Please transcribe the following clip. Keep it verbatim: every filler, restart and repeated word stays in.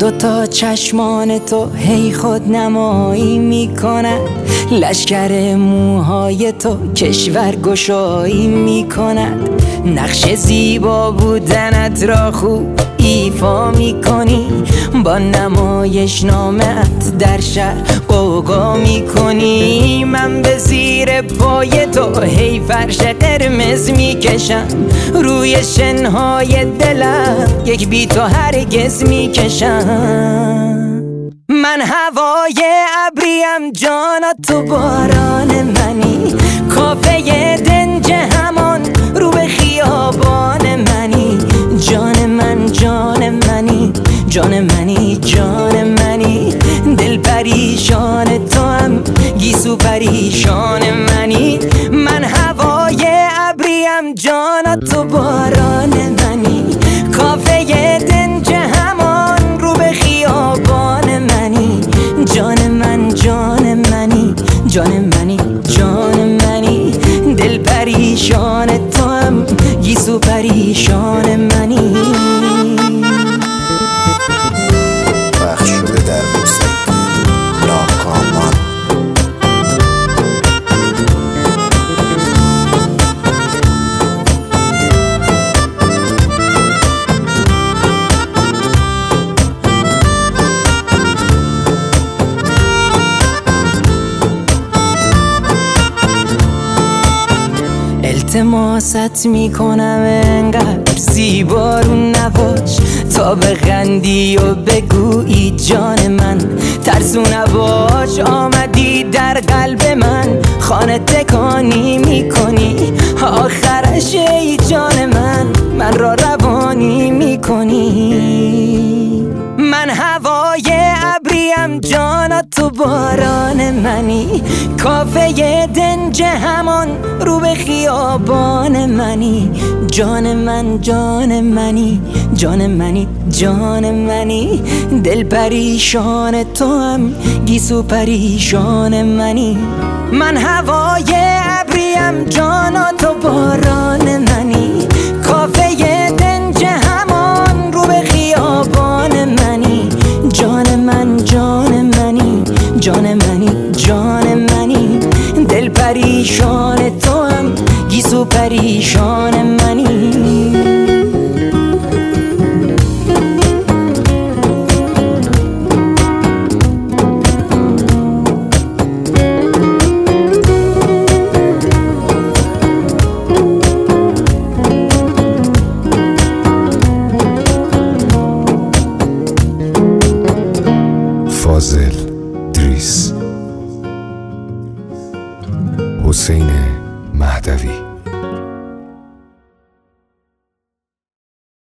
دوتا چشمان تو هی خود نمایی میکند، لشکر موهای تو کشور گشایی میکند. نقش زیبا بودنت را خوب ایفا میکنی، با نمایش نامت در شهر قوقا میکنی. من به زیر پای تو هی فرش قرمز میکشم، روی شنهای دلم یک بی تو هرگز میکشم. من هوای ابریم جانا تو باران منی، کافه دنج همان رو به خیابان منی. جان من جان منی جان منی جان منی، دل پریشان تو هم گیسو پریشان منی. من هوای ابریم جانا تو باران منی، کافه دنج همان رو به خیابان منی. جان من جان منی جان منی جان منی، دل پریشان تو هم گیسو پریشان منی. پخش شده در موسیقی ناکامان. التماست میکنم انقدر زیبا رو نباش، تا بخندی و بگویی جان من ترسو نباش. آمدی در قلب من خانه تکانی میکنی، آخرش ای جان من من را روانی میکنی. من هوای ابریم جانا تو باران منی، کافه دنج همان رو به خیابان منی. جان من جان منی جان منی جان منی، دل پریشان تو هم گیسو پریشان منی. من هوای ابریم جانا تو باران منی، کافه دنج همان رو به خیابان منی. جان من جان منی جان منی جان منی، دل پریشان تو هم گیسو پریشان منی. فاضل دریس، حسین مهدوی.